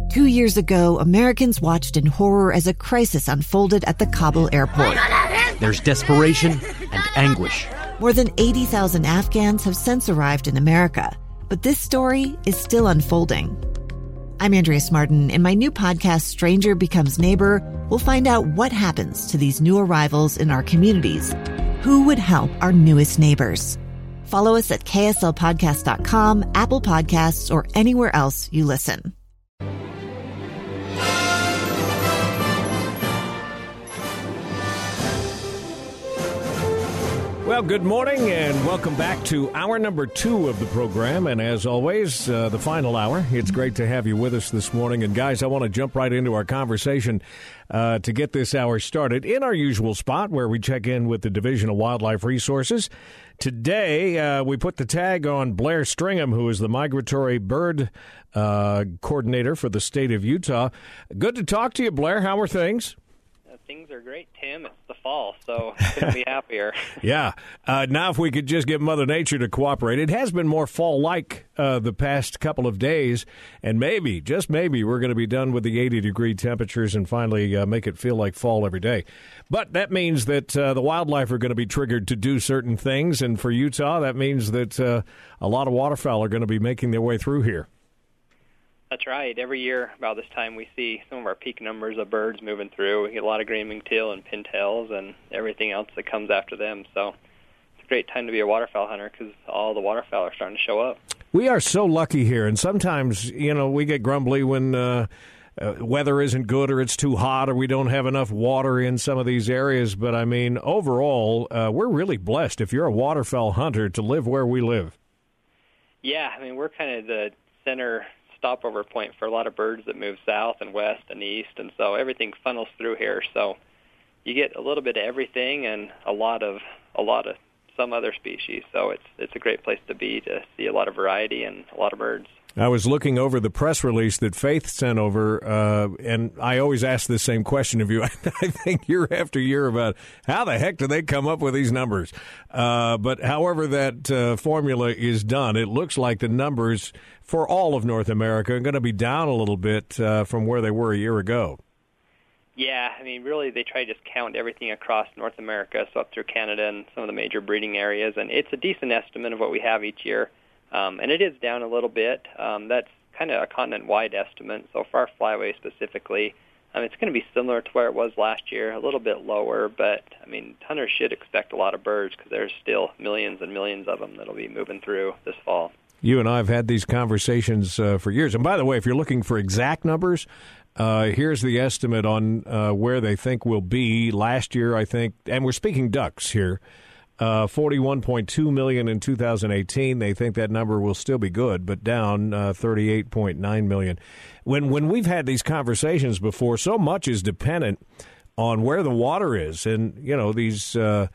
2 years ago, Americans watched in horror as a crisis unfolded at the Kabul airport. There's desperation and anguish. More than 80,000 Afghans have since arrived in America, but this story is still unfolding. I'm Andrea Martin. In my new podcast, Stranger Becomes Neighbor, we'll find out what happens to these new arrivals in our communities. Who would help our newest neighbors? Follow us at kslpodcast.com, Apple Podcasts, or anywhere else you listen. Well, good morning and welcome back to hour number 2 of the program. And as always, the final hour. It's great to have you with us this morning. And guys, I want to jump right into our conversation to get this hour started in our usual spot where we check in with the Division of Wildlife Resources. Today, we put the tag on Blair Stringham, who is the migratory bird coordinator for the state of Utah. Good to talk to you, Blair. How are things? Things are great, Tim. It's the fall, so couldn't be happier. Yeah. Now if we could just get Mother Nature to cooperate. It has been more fall-like the past couple of days, and maybe, just maybe, we're going to be done with the 80-degree temperatures and finally make it feel like fall every day. But that means that the wildlife are going to be triggered to do certain things, and for Utah, that means that a lot of waterfowl are going to be making their way through here. That's right. Every year about this time we see some of our peak numbers of birds moving through. We get a lot of green-winged teal and pintails and everything else that comes after them. So it's a great time to be a waterfowl hunter because all the waterfowl are starting to show up. We are so lucky here, and sometimes, we get grumbly when weather isn't good or it's too hot or we don't have enough water in some of these areas. But, I mean, overall, we're really blessed, if you're a waterfowl hunter, to live where we live. Yeah, I mean, we're kind of the center stopover point for a lot of birds that move south and west and east, and so everything funnels through here. So you get a little bit of everything and a lot of some other species. So it's a great place to be, to see a lot of variety and a lot of birds. I was looking over the press release that Faith sent over, and I always ask the same question of you. I think year after year about how the heck do they come up with these numbers? But however that formula is done, it looks like the numbers for all of North America are going to be down a little bit from where they were a year ago. Yeah, I mean, really, they try to just count everything across North America, so up through Canada and some of the major breeding areas, and it's a decent estimate of what we have each year. And it is down a little bit. That's kind of a continent-wide estimate. So for our flyway specifically, it's going to be similar to where it was last year, a little bit lower. But, I mean, hunters should expect a lot of birds because there's still millions and millions of them that'll be moving through this fall. You and I have had these conversations for years. And by the way, if you're looking for exact numbers, here's the estimate on where they think we'll be last year, I think. And we're speaking ducks here. 41.2 million in 2018. They think that number will still be good, but down 38.9 million. When we've had these conversations before, so much is dependent on where the water is. And, these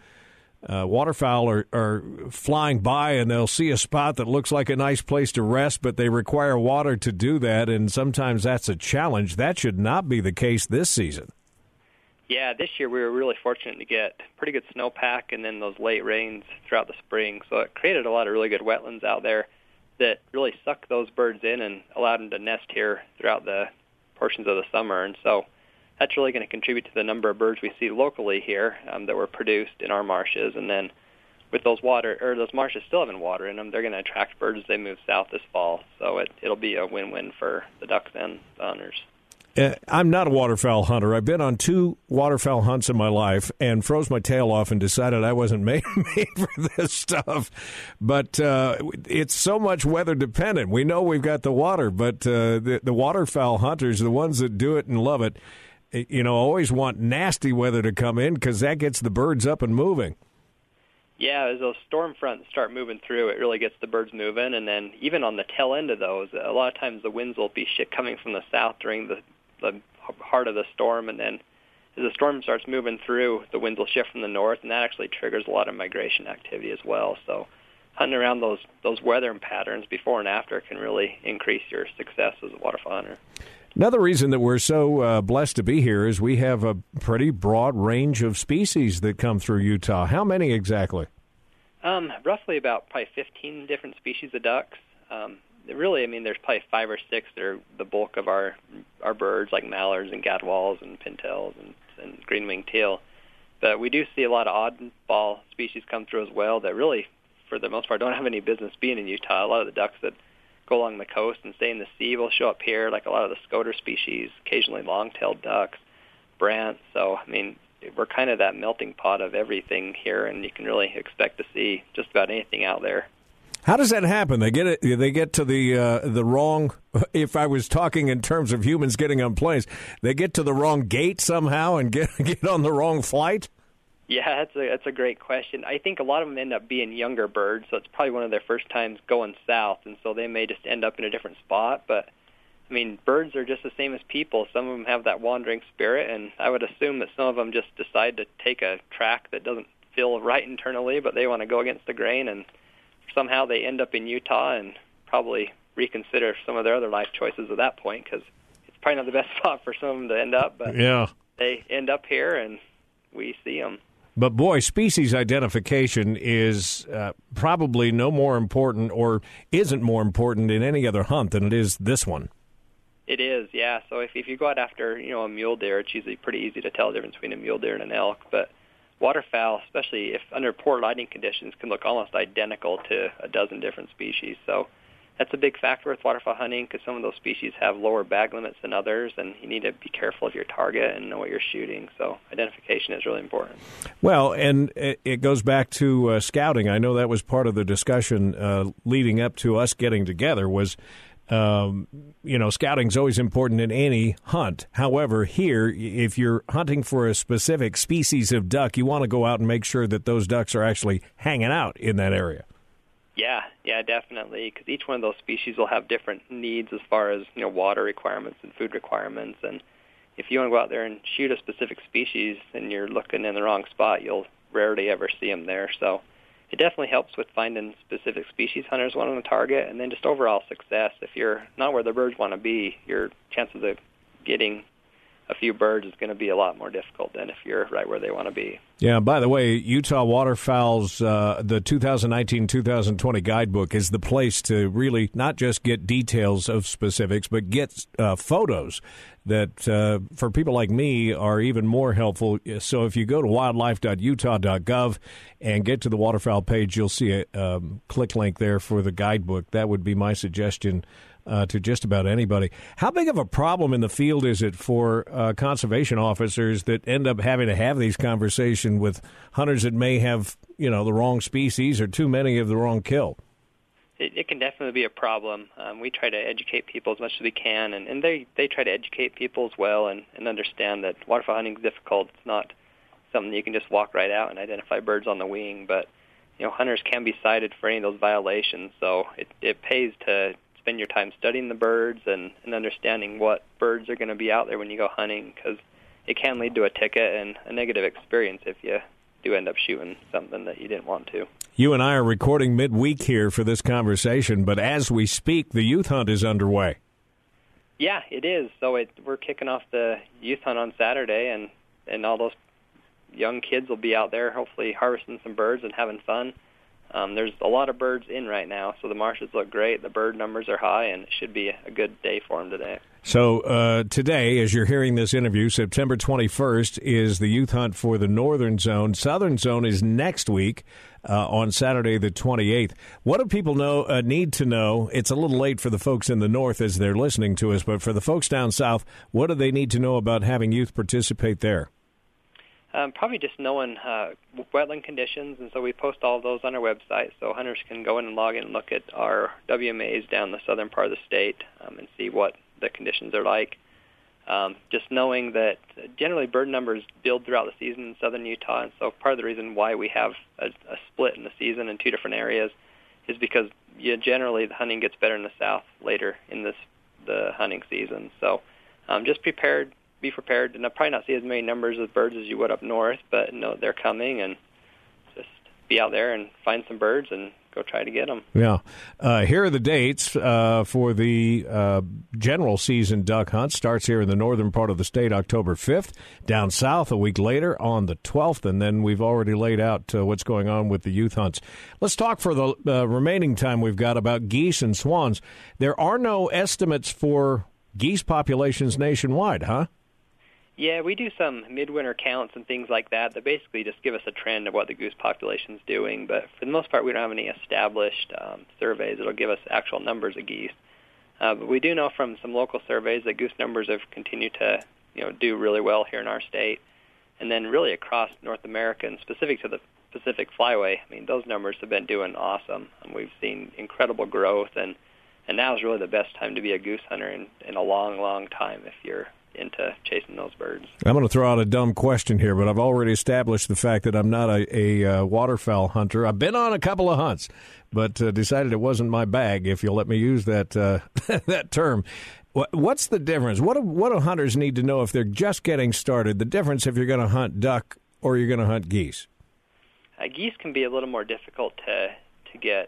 waterfowl are flying by and they'll see a spot that looks like a nice place to rest, but they require water to do that, and sometimes that's a challenge. That should not be the case this season. Yeah, this year we were really fortunate to get pretty good snowpack and then those late rains throughout the spring. So it created a lot of really good wetlands out there that really sucked those birds in and allowed them to nest here throughout the portions of the summer. And so that's really going to contribute to the number of birds we see locally here that were produced in our marshes. And then with those marshes still having water in them, they're going to attract birds as they move south this fall. So it'll be a win-win for the ducks and the hunters. I'm not a waterfowl hunter. I've been on 2 waterfowl hunts in my life and froze my tail off and decided I wasn't made for this stuff. But it's so much weather dependent. We know we've got the water, but the waterfowl hunters, the ones that do it and love it, always want nasty weather to come in because that gets the birds up and moving. Yeah, as those storm fronts start moving through, it really gets the birds moving. And then even on the tail end of those, a lot of times the winds will be coming from the south during the heart of the storm, and then as the storm starts moving through, the winds will shift from the north, and that actually triggers a lot of migration activity as well. So hunting around those weather patterns before and after can really increase your success as a waterfowl hunter. Another reason that we're so blessed to be here is we have a pretty broad range of species that come through Utah. How many exactly? Roughly about probably 15 different species of ducks. Really, there's probably 5 or 6 that are the bulk of our our birds like mallards and gadwalls and pintails and green-winged teal. But we do see a lot of oddball species come through as well that really, for the most part, don't have any business being in Utah. A lot of the ducks that go along the coast and stay in the sea will show up here, like a lot of the scoter species, occasionally long-tailed ducks, brant. So, I mean, we're kind of that melting pot of everything here, and you can really expect to see just about anything out there. How does that happen? They get to the wrong. If I was talking in terms of humans getting on planes, they get to the wrong gate somehow and get on the wrong flight. Yeah, that's a great question. I think a lot of them end up being younger birds, so it's probably one of their first times going south, and so they may just end up in a different spot. But I mean, birds are just the same as people. Some of them have that wandering spirit, and I would assume that some of them just decide to take a track that doesn't feel right internally, but they want to go against the grain, and somehow they end up in Utah and probably reconsider some of their other life choices at that point, because it's probably not the best spot for some of them to end up, but yeah, they end up here and we see them. But boy, species identification is probably no more important, or isn't more important in any other hunt than it is this one. It is, yeah. So if you go out after a mule deer, it's usually pretty easy to tell the difference between a mule deer and an elk, but waterfowl, especially if under poor lighting conditions, can look almost identical to a dozen different species. So that's a big factor with waterfowl hunting, because some of those species have lower bag limits than others, and you need to be careful of your target and know what you're shooting. So identification is really important. Well, and it goes back to scouting. I know that was part of the discussion leading up to us getting together was, scouting's always important in any hunt. However, here, if you're hunting for a specific species of duck, you want to go out and make sure that those ducks are actually hanging out in that area. Yeah, definitely, because each one of those species will have different needs as far as water requirements and food requirements. And if you want to go out there and shoot a specific species and you're looking in the wrong spot, you'll rarely ever see them there. So it definitely helps with finding specific species hunters want on the target, and then just overall success. If you're not where the birds want to be, your chances of getting a few birds is going to be a lot more difficult than if you're right where they want to be. Yeah, by the way, Utah Waterfowl's the 2019-2020 guidebook is the place to really not just get details of specifics, but get photos that for people like me are even more helpful. So if you go to wildlife.utah.gov and get to the waterfowl page, you'll see a click link there for the guidebook. That would be my suggestion to just about anybody. How big of a problem in the field is it for conservation officers that end up having to have these conversations with hunters that may have, the wrong species or too many of the wrong kill? It can definitely be a problem. We try to educate people as much as we can, and they try to educate people as well and understand that waterfowl hunting is difficult. It's not something you can just walk right out and identify birds on the wing, but hunters can be cited for any of those violations, so it pays to spend your time studying the birds and understanding what birds are going to be out there when you go hunting, because it can lead to a ticket and a negative experience if you do end up shooting something that you didn't want to. You and I are recording midweek here for this conversation, but as we speak, the youth hunt is underway. Yeah, it is. So we're kicking off the youth hunt on Saturday, and all those young kids will be out there hopefully harvesting some birds and having fun. There's a lot of birds in right now, so the marshes look great. The bird numbers are high, and it should be a good day for them today. So today, as you're hearing this interview, September 21st is the youth hunt for the northern zone. Southern zone is next week on Saturday the 28th. What do people need to know? It's a little late for the folks in the north as they're listening to us, but for the folks down south, what do they need to know about having youth participate there? Probably just knowing wetland conditions, and so we post all of those on our website, so hunters can go in and log in and look at our WMAs down the southern part of the state and see what the conditions are like. Just knowing that generally bird numbers build throughout the season in southern Utah, and so part of the reason why we have a split in the season in two different areas is because generally the hunting gets better in the south later in the hunting season. So just be prepared, and I'll probably not see as many numbers of birds as you would up north, but know they're coming, and just be out there and find some birds and go try to get them. Yeah. Here are the dates for the general season duck hunt. Starts here in the northern part of the state, October 5th. Down south a week later on the 12th, and then we've already laid out what's going on with the youth hunts. Let's talk for the remaining time we've got about geese and swans. There are no estimates for geese populations nationwide, huh? Yeah, we do some midwinter counts and things like that basically just give us a trend of what the goose population's doing. But for the most part, we don't have any established surveys that'll give us actual numbers of geese. But we do know from some local surveys that goose numbers have continued to do really well here in our state. And then really across North America and specific to the Pacific Flyway, I mean, those numbers have been doing awesome. And we've seen incredible growth, and now is really the best time to be a goose hunter in a long, long time if you're into chasing those birds. I'm going to throw out a dumb question here, but I've already established the fact that I'm not a waterfowl hunter. I've been on a couple of hunts, but decided it wasn't my bag, if you'll let me use that that term. What's the difference? What do hunters need to know if they're just getting started? The difference if you're going to hunt duck or you're going to hunt geese? Geese can be a little more difficult to get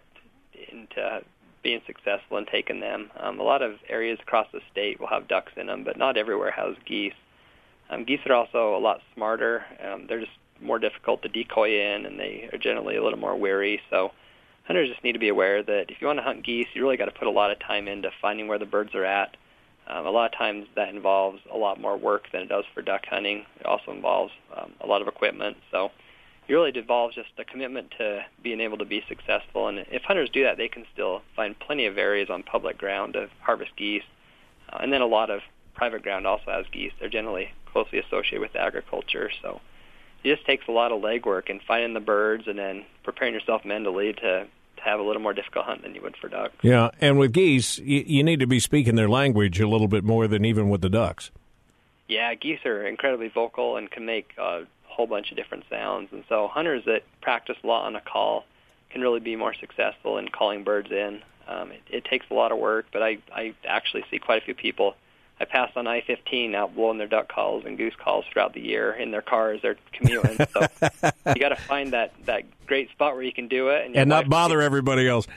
into being successful in taking them. A lot of areas across the state will have ducks in them, but not everywhere has geese. Geese are also a lot smarter. They're just more difficult to decoy in, and they are generally a little more wary. So hunters just need to be aware that if you want to hunt geese, you really got to put a lot of time into finding where the birds are at. A lot of times that involves a lot more work than it does for duck hunting. It also involves a lot of equipment. So it really involves just a commitment to being able to be successful. And if hunters do that, they can still find plenty of areas on public ground to harvest geese. And then a lot of private ground also has geese. They're generally closely associated with agriculture. So it just takes a lot of legwork in finding the birds and then preparing yourself mentally to have a little more difficult hunt than you would for ducks. Yeah, and with geese, you need to be speaking their language a little bit more than even with the ducks. Yeah, geese are incredibly vocal and can make a whole bunch of different sounds. And so hunters that practice a lot on a call can really be more successful in calling birds in. It takes a lot of work, but I actually see quite a few people. I pass on I-15 out blowing their duck calls and goose calls throughout the year in their cars. They're commuting. So you got to find that great spot where you can do it. And not bother everybody else.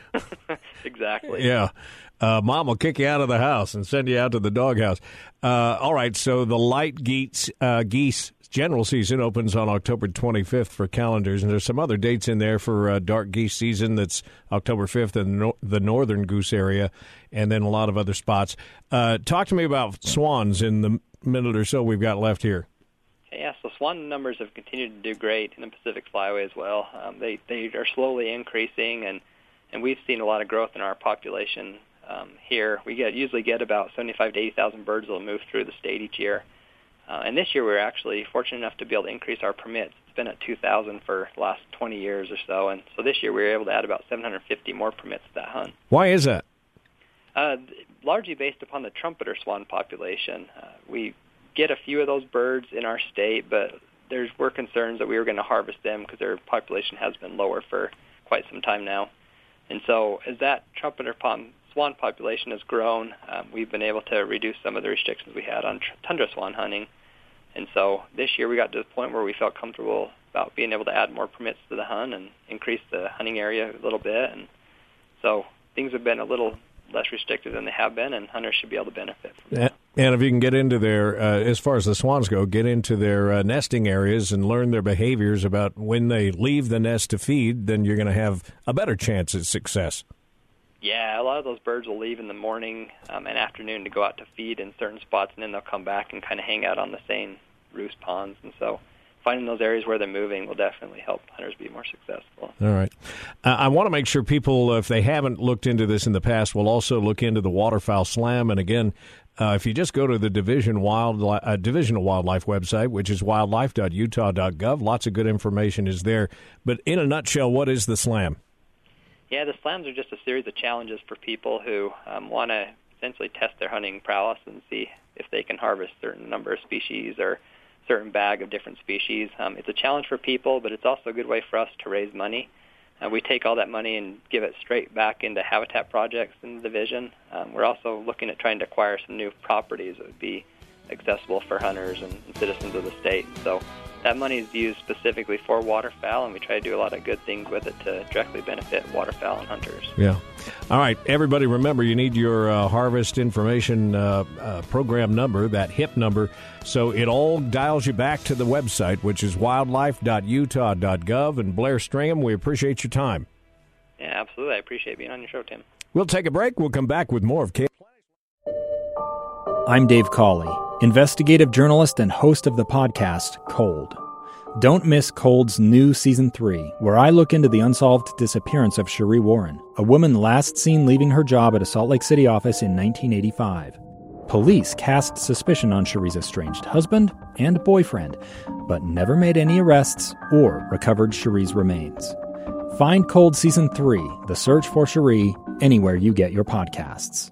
Exactly. Yeah. Mom will kick you out of the house and send you out to the doghouse. All right, so the light geese general season opens on October 25th for calendars, and there's some other dates in there for dark geese season. That's October 5th in the northern goose area, and then a lot of other spots. Talk to me about swans in the minute or so we've got left here. Yeah, so swan numbers have continued to do great in the Pacific Flyway as well. They are slowly increasing, and we've seen a lot of growth in our population here. We usually get about 75,000 to 80,000 birds that will move through the state each year. And this year we were actually fortunate enough to be able to increase our permits. It's been at 2,000 for the last 20 years or so. And so this year we were able to add about 750 more permits to that hunt. Why is that? Largely based upon the trumpeter swan population. We get a few of those birds in our state, but were concerns that we were going to harvest them because their population has been lower for quite some time now. And so as that trumpeter swan population has grown, we've been able to reduce some of the restrictions we had on tundra swan hunting. And so this year we got to the point where we felt comfortable about being able to add more permits to the hunt and increase the hunting area a little bit. And so things have been a little less restricted than they have been, and hunters should be able to benefit from that. And if you can get into their, as far as the swans go, get into their nesting areas and learn their behaviors about when they leave the nest to feed, then you're going to have a better chance at success. Yeah, a lot of those birds will leave in the morning and afternoon to go out to feed in certain spots, and then they'll come back and kind of hang out on the same roost ponds. And so finding those areas where they're moving will definitely help hunters be more successful. All right. I want to make sure people, if they haven't looked into this in the past, will also look into the Waterfowl Slam. And again, if you just go to the Division of Wildlife website, which is wildlife.utah.gov, lots of good information is there. But in a nutshell, what is the Slam? Yeah, the slams are just a series of challenges for people who want to essentially test their hunting prowess and see if they can harvest a certain number of species or certain bag of different species. It's a challenge for people, but it's also a good way for us to raise money. We take all that money and give it straight back into habitat projects in the division. We're also looking at trying to acquire some new properties that would be accessible for hunters and citizens of the state. So that money is used specifically for waterfowl, and we try to do a lot of good things with it to directly benefit waterfowl and hunters. Yeah. All right, everybody, remember you need your harvest information program number, that HIP number, so it all dials you back to the website, which is wildlife.utah.gov. And Blair Stringham, we appreciate your time. Yeah, absolutely. I appreciate being on your show, Tim. We'll take a break. We'll come back with more of I'm Dave Cawley, investigative journalist and host of the podcast Cold. Don't miss Cold's new Season 3, where I look into the unsolved disappearance of Cherie Warren, a woman last seen leaving her job at a Salt Lake City office in 1985. Police cast suspicion on Cherie's estranged husband and boyfriend, but never made any arrests or recovered Cherie's remains. Find Cold Season 3, The Search for Cherie, anywhere you get your podcasts.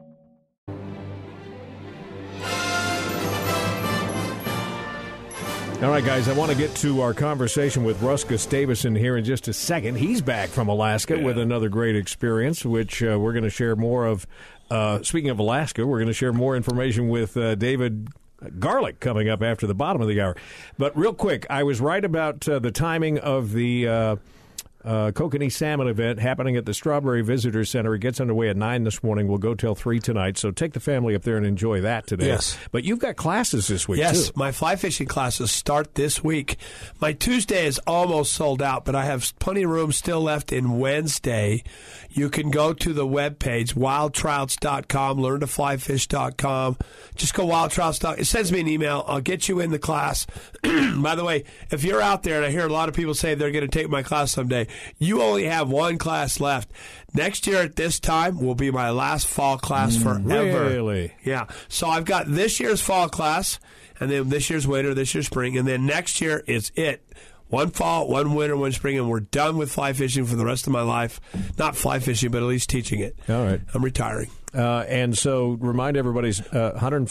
All right, guys, I want to get to our conversation with Russ Gustavus here in just a second. He's back from Alaska with another great experience, which we're going to share more of. Speaking of Alaska, we're going to share more information with David Garlick coming up after the bottom of the hour. But real quick, I was right about the timing of the Kokanee Salmon event happening at the Strawberry Visitor Center. It gets underway at 9 this morning. We'll go till 3 tonight, so take the family up there and enjoy that today. Yes. But you've got classes this week, too. Yes, my fly fishing classes start this week. My Tuesday is almost sold out, but I have plenty of room still left in Wednesday. You can go to the webpage, wildtrouts.com, learntoflyfish.com. Just go wildtrouts.com. It sends me an email. I'll get you in the class. By the way, if you're out there, and I hear a lot of people say they're going to take my class someday, you only have one class left. Next year at this time will be my last fall class forever. Really? Yeah. So I've got this year's fall class, and then this year's winter, this year's spring, and then next year is it. One fall, one winter, one spring, and we're done with fly fishing for the rest of my life. Not fly fishing, but at least teaching it. All right. I'm retiring. And so remind everybody, $140?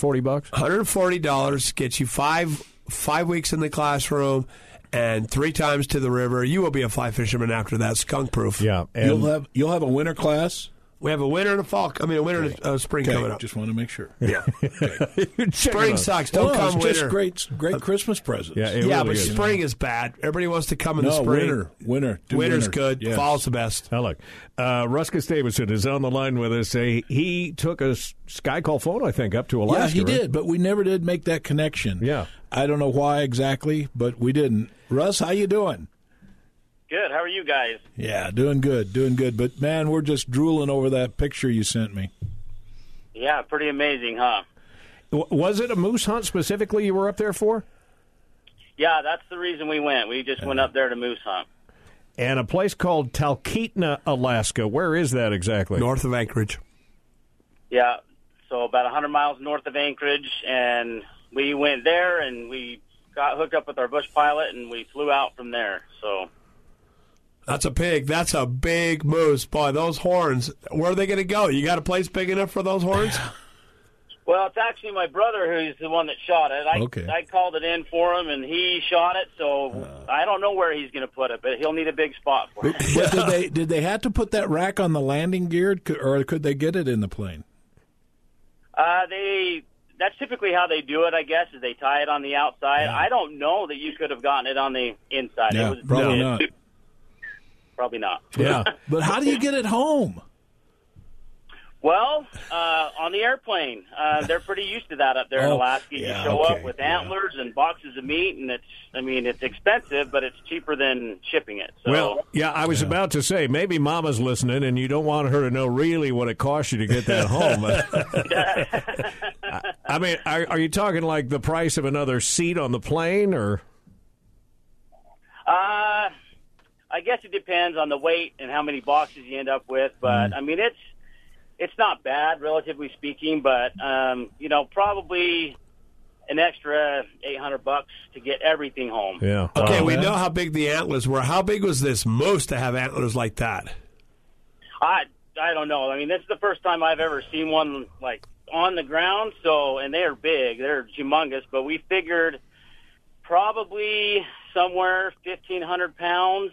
$140 gets you five weeks in the classroom and 3 times to the river. You will be a fly fisherman after that, skunk proof. Yeah. And You'll have a winter class? We have a winter and a fall. I mean, a winter and a spring coming up. Just want to make sure. Yeah. Spring sucks. Don't come it's winter. Just great Christmas presents. Yeah, it Yeah, really but is. spring is bad. Everybody wants to come in the spring. Winter. Do Winter's winter. good. Yes. Fall's the best. Now, look, Russ Gustavus is on the line with us. He took a Skycall phone, I think, up to Alaska. Yeah, he right? did, but we never did make that connection. Yeah. I don't know why exactly, but we didn't. Russ, how you doing? Good. How are you guys? Yeah, doing good. But, man, we're just drooling over that picture you sent me. Yeah, pretty amazing, huh? Was it a moose hunt specifically you were up there for? Yeah, that's the reason we went. We just went up there to moose hunt. And a place called Talkeetna, Alaska. Where is that exactly? North of Anchorage. Yeah, so about 100 miles north of Anchorage, and we went there, and we got hooked up with our bush pilot, and we flew out from there, so... That's a big moose. Boy, those horns, where are they going to go? You got a place big enough for those horns? Well, it's actually my brother who's the one that shot it. I called it in for him, and he shot it, so I don't know where he's going to put it, but he'll need a big spot for it. But did they have to put that rack on the landing gear, or could they get it in the plane? That's typically how they do it, I guess, is they tie it on the outside. Yeah. I don't know that you could have gotten it on the inside. Yeah, probably not. Probably not. Yeah. But how do you get it home? Well, on the airplane. They're pretty used to that up there in Alaska. You show up with antlers and boxes of meat, and it's expensive, but it's cheaper than shipping it. So. Well, yeah, I was about to say, maybe Mama's listening, and you don't want her to know really what it costs you to get that home. I mean, are you talking like the price of another seat on the plane, or? I guess it depends on the weight and how many boxes you end up with, but I mean it's not bad relatively speaking, but probably an extra $800 to get everything home. Yeah. Okay, we know how big the antlers were. How big was this moose to have antlers like that? I don't know. I mean, this is the first time I've ever seen one like on the ground. So, and they're big, they're humongous, but we figured probably somewhere 1,500 pounds.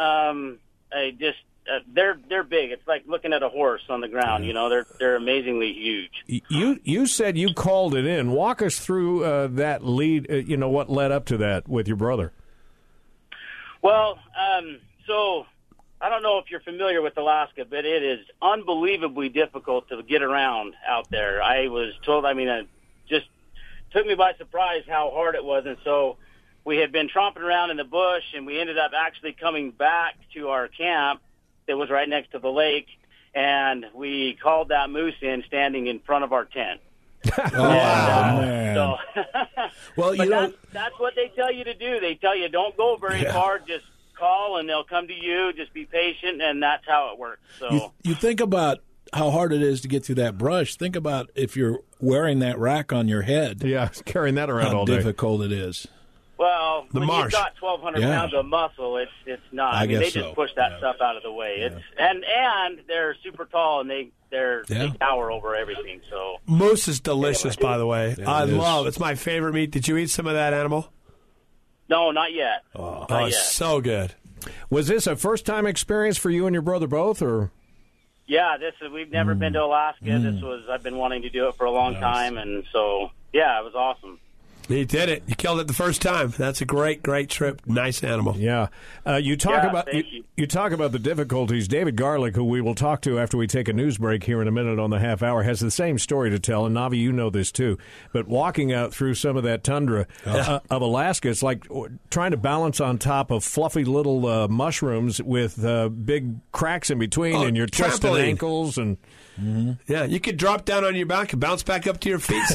They're big. It's like looking at a horse on the ground. They're amazingly huge. You said you called it in. Walk us through that lead. What led up to that with your brother. Well, so I don't know if you're familiar with Alaska, but it is unbelievably difficult to get around out there. I was told. I mean, it just took me by surprise how hard it was, and so. We had been tromping around in the bush, and we ended up actually coming back to our camp that was right next to the lake, and we called that moose in standing in front of our tent. Man. So, Well, you know, that's what they tell you to do. They tell you don't go very far, just call and they'll come to you. Just be patient, and that's how it works. So you think about how hard it is to get through that brush. Think about if you're wearing that rack on your head. Yeah, carrying that around how all day. difficult it is. Well, The when marsh. you've got 1,200 pounds of muscle, it's not. I guess mean, they just so. push that stuff out of the way. And they're super tall, and they tower over everything. So Moose is delicious, by the way. Yeah, I it is. love. It's my favorite meat. Did you eat some of that animal? no, not yet. Oh, Not yet. so good. Was this a first-time experience for you and your brother both, or? Yeah, we've never been to Alaska. I've been wanting to do it for a long time, and so yeah, it was awesome. He did it. You killed it the first time. That's a great, great trip. Nice animal. Yeah, you talk about thank you talk about the difficulties. David Garlick, who we will talk to after we take a news break here in a minute on the half hour, has the same story to tell. And Navi, you know this too. But walking out through some of that tundra of Alaska, it's like trying to balance on top of fluffy little mushrooms with big cracks in between, and your twisted trampoline. ankles and. Yeah, you could drop down on your back and bounce back up to your feet.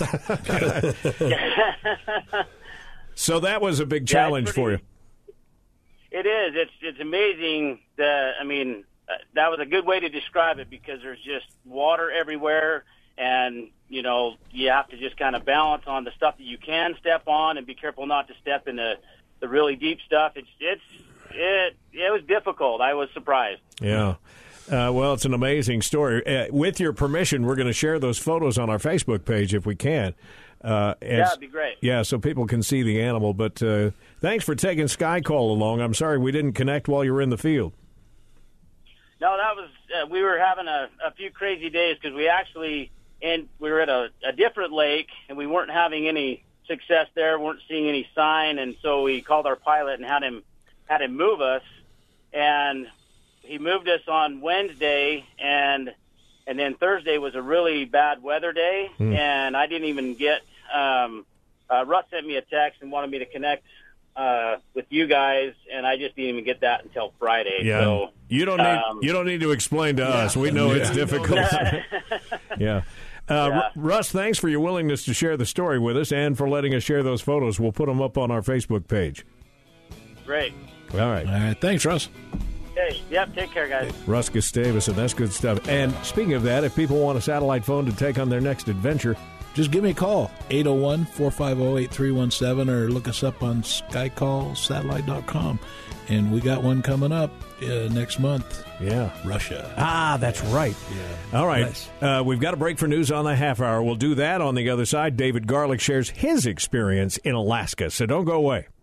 So that was a big challenge for you. It is. It's amazing. That was a good way to describe it because there's just water everywhere, and you have to just kind of balance on the stuff that you can step on, and be careful not to step in the really deep stuff. It was difficult. I was surprised. Yeah. Well, it's an amazing story. With your permission, we're going to share those photos on our Facebook page if we can. That'd be great. Yeah, so people can see the animal. But thanks for taking Sky Call along. I'm sorry we didn't connect while you were in the field. No, that was we were having a few crazy days because we were at a different lake and we weren't having any success there, weren't seeing any sign, and so we called our pilot and had him move us, and he moved us on Wednesday, and then Thursday was a really bad weather day, and I didn't even get. Russ sent me a text and wanted me to connect with you guys, and I just didn't even get that until Friday. Yeah, so, you don't need to explain to us. We know it's difficult. Yeah. Russ, thanks for your willingness to share the story with us and for letting us share those photos. We'll put them up on our Facebook page. Great. All right. All right, thanks, Russ. Hey, yep, take care, guys. Russ Gustavus, and that's good stuff. And speaking of that, if people want a satellite phone to take on their next adventure, Just give me a call, 801-450-8317, or look us up on skycallsatellite.com. And we got one coming up next month. Yeah. Russia. Ah, that's right. Yeah. All right. Nice. We've got a break for news on the half hour. We'll do that on the other side. David Garlick shares his experience in Alaska, so don't go away.